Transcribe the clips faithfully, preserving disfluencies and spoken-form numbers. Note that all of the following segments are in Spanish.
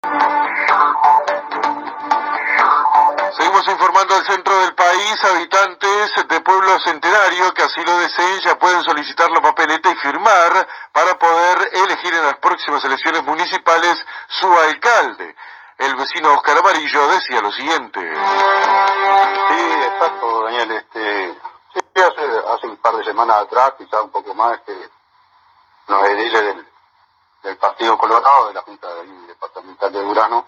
Seguimos informando al centro del país. Habitantes de Pueblo Centenario que así lo deseen ya pueden solicitar la papeleta y firmar para poder elegir en las próximas elecciones municipales su alcalde. El vecino Oscar Amarillo decía lo siguiente. Sí, exacto, Daniel. Este, sí, hace, hace un par de semanas atrás, quizás un poco más, que los ediles del, del Partido Colorado, de la Junta Departamental de Durano,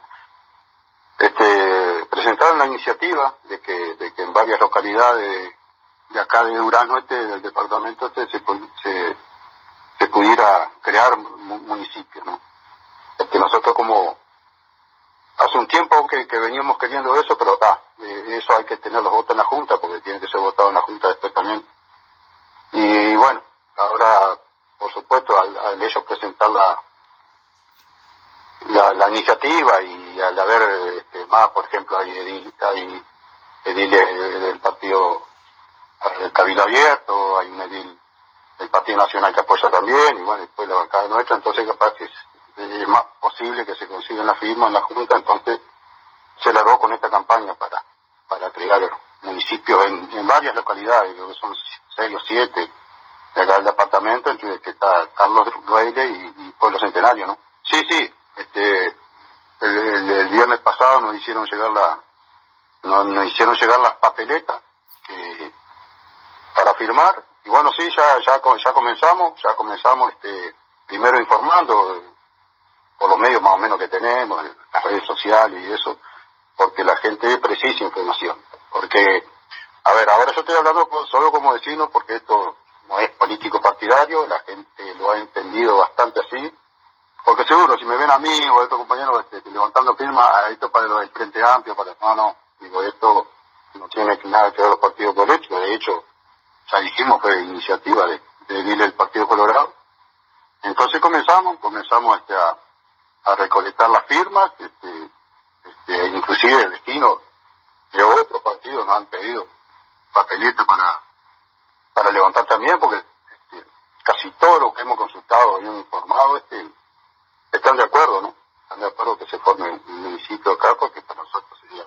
este, presentaron la iniciativa de que, de que en varias localidades de acá de Durano, este, del departamento, este, se, se, se pudiera crear municipios, ¿no? Este, nosotros como hace un tiempo que, que veníamos queriendo eso, pero ah, eh, eso hay que tener los votos en la Junta, porque tiene que ser votado en la Junta después también. Y bueno, ahora, por supuesto, al, al ellos presentar la, la, la iniciativa y al haber este, más, por ejemplo, hay, edil, hay ediles del partido del Cabildo Abierto, hay un edil del Partido Nacional que apoya también, y bueno, después la bancada nuestra, entonces capaz que es, es más posible que se consigan la firma en la Junta, entonces se largó con esta campaña para para crear municipios en, en varias localidades, creo que son seis o siete de acá del departamento, entre que está Carlos Reile y, y Pueblo Centenario, ¿no? Sí, sí, este el, el, el viernes pasado nos hicieron llegar la nos, nos hicieron llegar las papeletas que, para firmar, y bueno, sí, ya ya ya comenzamos, ya comenzamos este primero informando por los medios más o menos que tenemos, las redes sociales y eso, porque la gente precisa información. Porque, a ver, ahora yo estoy hablando solo como vecino, porque esto no es político partidario, la gente lo ha entendido bastante así, porque seguro, si me ven a mí o a estos compañeros este, levantando firmas, esto para los del Frente Amplio, para no, no, digo, esto no tiene nada que ver los partidos políticos, de hecho, ya dijimos que iniciativa de, de Dile el Partido Colorado. Entonces comenzamos, comenzamos este, a a recolectar las firmas, este, este, inclusive el destino de otros partidos nos han pedido papeletas para para levantar también, porque este, casi todos los que hemos consultado y hemos informado este, están de acuerdo, ¿no? Están de acuerdo que se forme un municipio acá, porque para nosotros sería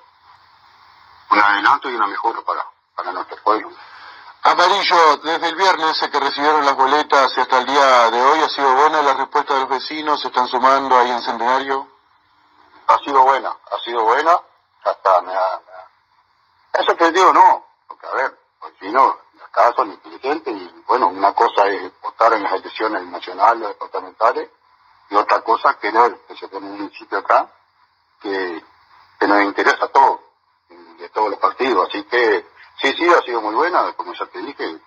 un adelanto y una mejora para, para nuestro pueblo. Amarillo, desde el viernes que recibieron las boletas y hasta el día de hoy, ¿ha sido buena la respuesta de los vecinos? ¿Se están sumando ahí en Centenario? Ha sido buena, ha sido buena, hasta me ha, me ha sorprendido, no, porque a ver, los vecinos acá son inteligentes y bueno, una cosa es votar en las elecciones nacionales, departamentales, y otra cosa es querer que se pone un municipio acá que, que nos interesa a todos, de todos los partidos, así que sí, sí, ha sido muy buena, como ya te dije,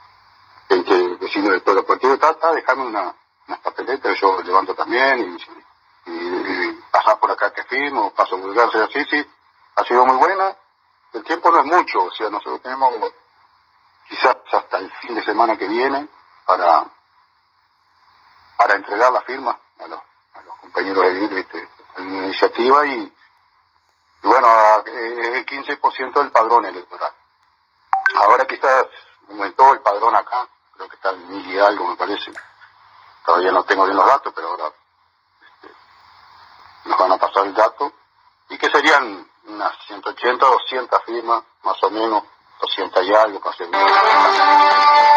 el que el vecino de todos los partidos trata, dejarme una, unas papeletas, yo levanto también, y, y, y pasar por acá que firmo, paso a vulgarse así, sí, ha sido muy buena, el tiempo no es mucho, o sea, nosotros tenemos quizás hasta el fin de semana que viene para para entregar la firma a los, a los compañeros de Dile, este, en la iniciativa, y, y bueno, es el quince por ciento del padrón electoral. Ahora quizás aumentó el padrón acá, creo que está en mil y algo me parece. Todavía no tengo bien los datos, pero ahora este, nos van a pasar el dato. Y que serían unas ciento ochenta, doscientas firmas, más o menos, doscientas y algo, para ser